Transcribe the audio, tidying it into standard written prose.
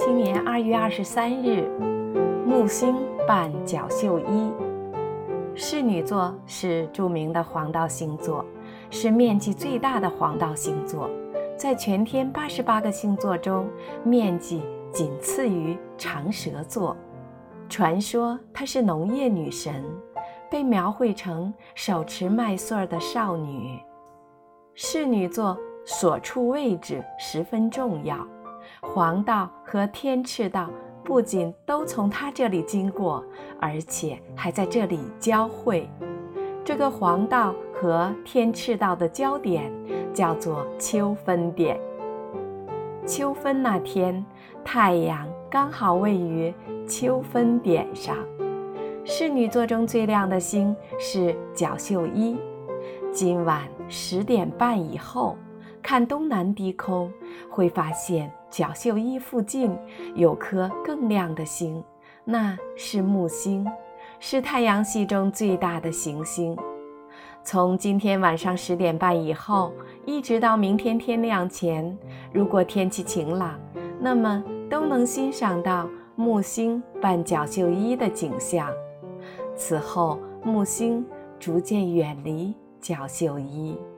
今年2月23日，木星伴角宿一。侍女座是著名的黄道星座，是面积最大的黄道星座，在全天88个星座中，面积仅次于长蛇座。传说她是农业女神，被描绘成手持麦穗的少女。侍女座所处位置十分重要，黄道和天赤道不仅都从它这里经过，而且还在这里交汇。这个黄道和天赤道的交点叫做秋分点。秋分那天，太阳刚好位于秋分点上。侍女座中最亮的星是角宿一。今晚10点半以后，看东南低空，会发现角宿一附近有颗更亮的星，那是木星，是太阳系中最大的行星。从今天晚上10点半以后，一直到明天天亮前，如果天气晴朗，那么都能欣赏到木星伴角宿一的景象。此后，木星逐渐远离角宿一。